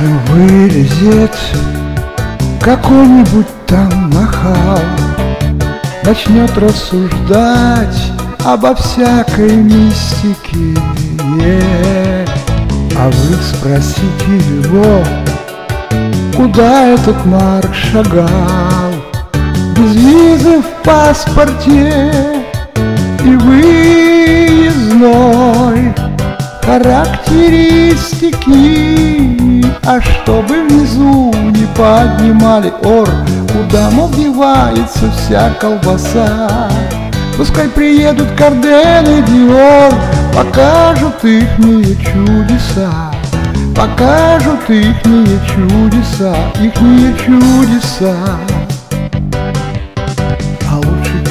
Скажем, вылезет какой-нибудь там нахал, начнет рассуждать обо всякой мистике, а вы спросите его, куда этот Марк шагал, без визы в паспорте и выездной характеристики. А чтобы внизу не поднимали ор, куда, мол, девается вся колбаса, пускай приедут Карден и Диор, покажут ихние чудеса, покажут ихние чудеса, ихние чудеса. А лучше,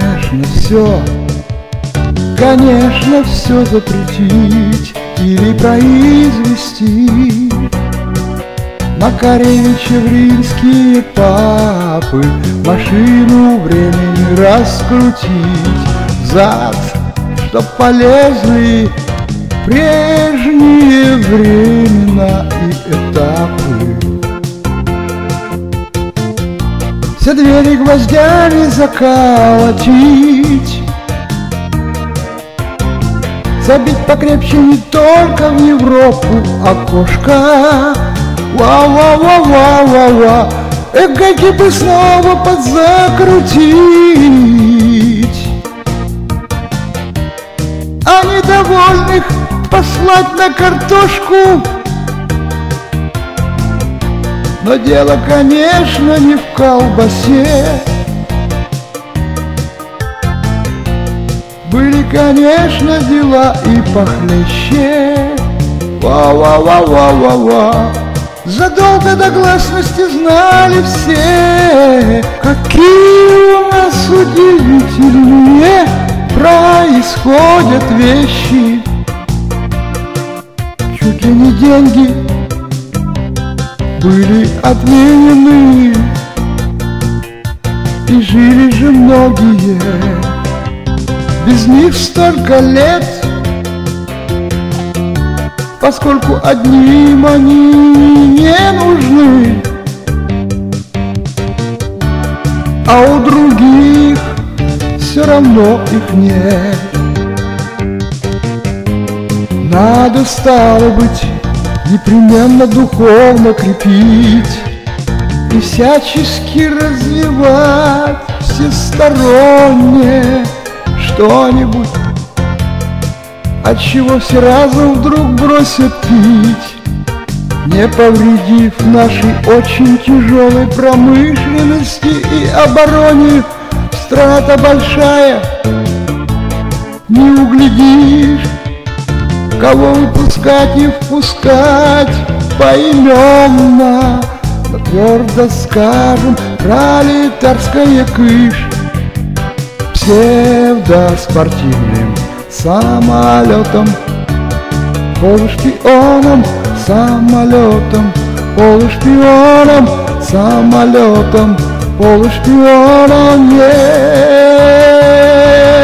конечно, все запретить или произвести Макаревича в римские папы, машину времени раскрутить взад, чтоб полезли прежние времена и этапы. Все двери гвоздями заколотить, забить покрепче не только в Европу окошко. Ва-ва-ва-ва-ва-ва, гайки бы снова подзакрутить, а недовольных послать на картошку. Но дело, конечно, не в колбасе. Были, конечно, дела и похлеще. Ва-ва-ва-ва-ва-ва. Задолго до гласности знали все, какие у нас удивительные происходят вещи. Чуть ли не деньги были отменены, и жили же многие без них столько лет, поскольку одним они не нужны, а у других все равно их нет. Надо, стало быть, непременно духовно крепить и всячески развивать всесторонне что-нибудь, от чего все разом вдруг бросят пить, не повредив нашей очень тяжелой промышленности и обороне. Страна-то большая, не углядишь, кого выпускать и впускать поименно. Но твердо скажем, пролетарская кыш псевдоспортивным самолетом, полушпионом, самолетом, полушпионом, самолетом, полушпионом,